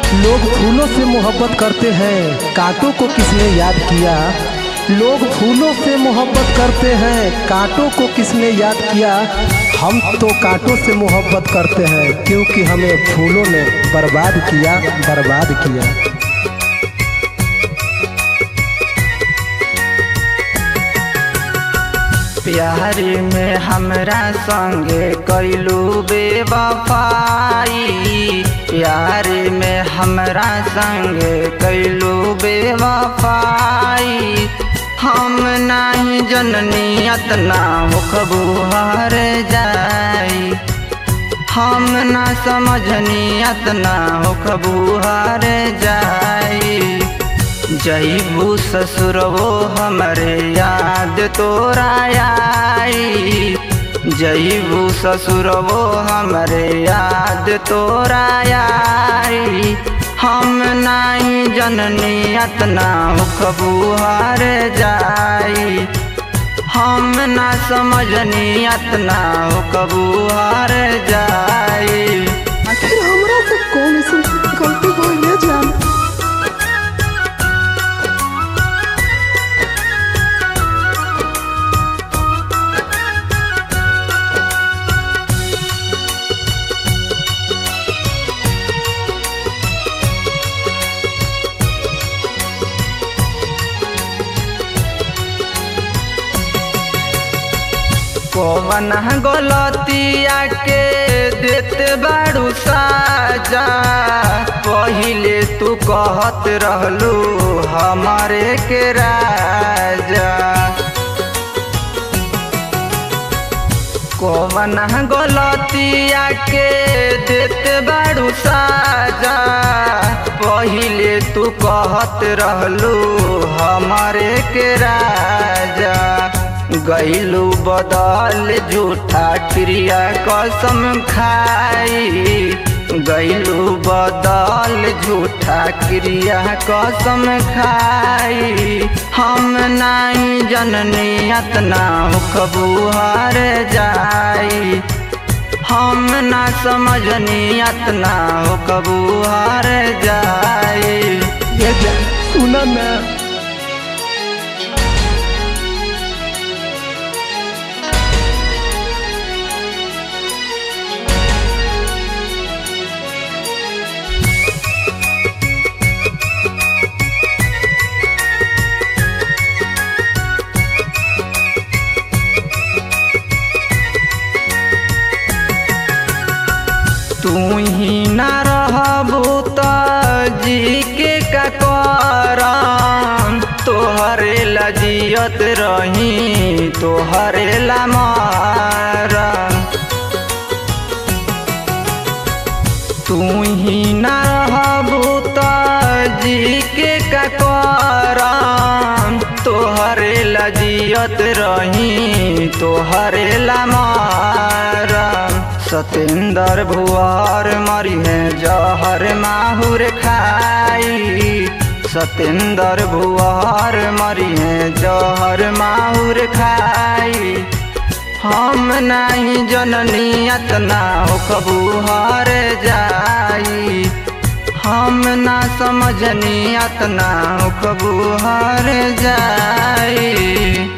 लोग फूलों से मोहब्बत करते हैं, कांटों को किसने याद किया। लोग फूलों से मोहब्बत करते हैं, कांटों को किसने याद किया। हम तो कांटों से मोहब्बत करते हैं, क्योंकि हमें फूलों ने बर्बाद किया, बर्बाद किया। प्यारी में हमरा संगे कैलू बेवफाई, प्यारी में हमरा संगे कैलू बेवफाई। हम नहीं जननी अतना होखबू हार जाई, हम ना समझनी अतना होखबू हार जाई। जईबू ससुरवो हमरे याद तोरा आई, जईबू ससुरवो हमरे याद तोरा आई। हम नहीं जननी अतना होखबू हार जाई, हम ना समझनी अतना होखबू हार जाई। आखिर हमरा से कौन सी गलती भइले जान। कौन गलतिया के देत बाड़ू साजा। पहिले तू कहत रहलू हमारे के राजा। कौन गलतिया के देत बाड़ू साजा। पहिले तू कहत रहलू हमारे के राजा। गईलू बदल झूठा क्रिया कसम खाई, गईलू बदल झूठा क्रिया कसम खाई। हम नहीं जननी अतना होखबू हार जाई, हम ना समझनी अतना होखबू हार जाई। ये सुना ना, तू ही ना रहबू त जी के का करम। तोहरे ला जियत रही, तोहरे ला मरम। तू ही ना रहबू त जी के का करम। तोहरे ला जियत रही, तोहरे ला मरम। सतेंद्र भुआर मरी है जहर माहुर खाई, सतेंद्र भुआर मरी है जहर माहुर खाई। हम नहीं जननी अतना होखबू हार जाई, हम ना समझनी अतना होखबू हार जाई।